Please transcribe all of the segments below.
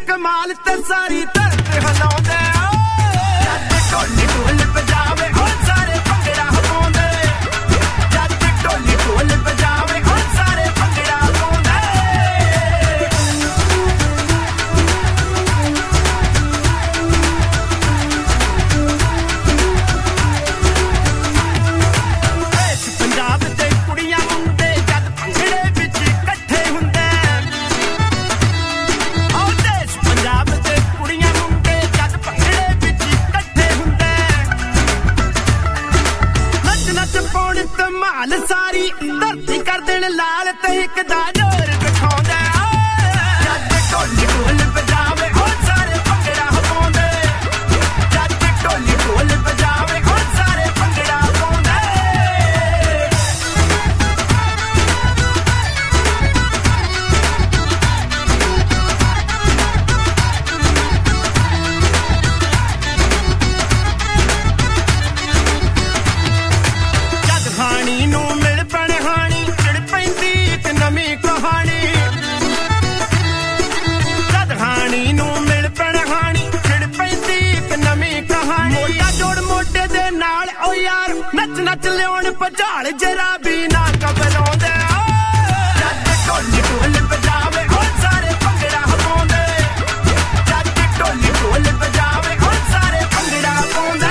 ਕਮਾਲ ਤੇ ਸਾਰੀ ਧਰਤ ਹਿਲਾਉਂਦੇ ਜੱਟ ਢੋਲੀ ਢੋਲ ਵਜਾਵੇ ਉਹ ਸਾਰੇ ਭੰਗੜਾ ਪਾਉਂਦੇ ਜੱਟ ਢੋਲੀ ਢੋਲ ਵਜਾਵੇ ਉਹ ਸਾਰੇ ਭੰਗੜਾ ਪਾਉਂਦੇ ਇਸ ਪੰਜਾਬ ਦੇ ਕੁੜੀਆਂ ਮੁੰਡੇ ਜਦ ਭੰਗੜੇ ਵਿੱਚ ਇਕੱਠੇ ਹੁੰਦੇ ਉਹ ਦੇਸ਼ ਪੰਜਾਬ ਦੇ ਕੁੜੀਆਂ ਮੁੰਡੇ ਜਦ ਭੰਗੜੇ ਵਿੱਚ ਇਕੱਠੇ ਹੁੰਦੇ ਨੱਚ ਨੱਚ ਪਾਉਣ ਧਮਾਲ ਸਾਰੀ ਧਰਤੀ ਕਰ ਦੇਣ ਲਾਲ ਤੇ ਇੱਕ ਦਾ ਜ਼ੋਰ ਵਿਖਾਉਂਦੇ ਜੱਟ ਢੋਲੀ ਢੋਲ ਵਜਾਵੇ ਉਹ ਸਾਰੇ ਭੰਗੜਾ ਪਾਉਂਦੇ ਜੱਟ ਢੋਲੀ ਢੋਲ ਵਜਾਵੇ ਉਹ ਸਾਰੇ ਭੰਗੜਾ ਪਾਉਂਦੇ ਜਦ ਹਾਣੀ ਨੂੰ ਮਿਲ ਪੈਣੇ ਹਾਣੀ ਚਿੜ ਪੈਂਦੀ ਇੱਕ ਨਵੀਂ ਕਹਾਣੀ ਜਦ ਹਾਣੀ ਨੂੰ ਮਿਲ ਪੈਣੇ ਹਾਣੀ ਚਿੜ ਪੈਂਦੀ ਇੱਕ ਨਵੀਂ ਕਹਾਣੀ ਮੋਢਾ ਜੋੜ ਮੋਢੇ ਦੇ ਨਾਲ ਓ ਯਾਰ ਨੱਚ ਨੱਚ ਲਿਆਉਣ ਭਜਾਲ ਜਰਾ ਵੀ ਨਾ ਘਬਰਾਉਂਦੇ ਜੱਟ ਢੋਲੀ ਢੋਲ ਵਜਾਵੇ ਉਹ ਸਾਰੇ ਭੰਗੜਾ ਪਾਉਂਦੇ ਜੱਟ ਢੋਲੀ ਢੋਲ ਵਜਾਵੇ ਉਹ ਸਾਰੇ ਭੰਗੜਾ ਪਾਉਂਦੇ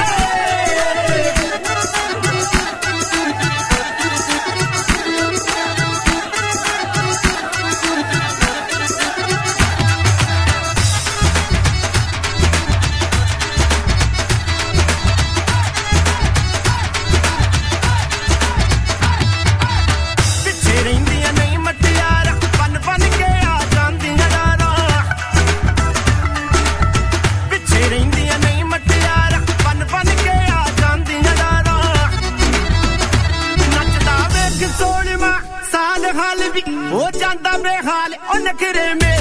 ਪਿੱਛੇ ਰਹਿੰਦੀਆਂ ਨਹੀਂ ਮਟਿਆਰਾਂ ਬਨ ਬਨ ਕੇ ਆ ਜਾਂਦੀਆਂ ਡਾਰਾਂ ਪਿੱਛੇ ਰਹਿੰਦੀਆਂ ਨਹੀਂ ਮਟਿਆਰਾਂ ਬਨ ਬਨ ਕੇ ਆ ਜਾਂਦੀਆਂ ਡਾਰਾਂ ਨੱਚਦਾ ਵੇਖ ਸੋਹਣਵਾ ਸਾਲ ਹਾਲ ਵੀ ਹੋ ਜਾਂਦਾ ਬੇਹਾਲ ਉਹ ਨਖਰੇ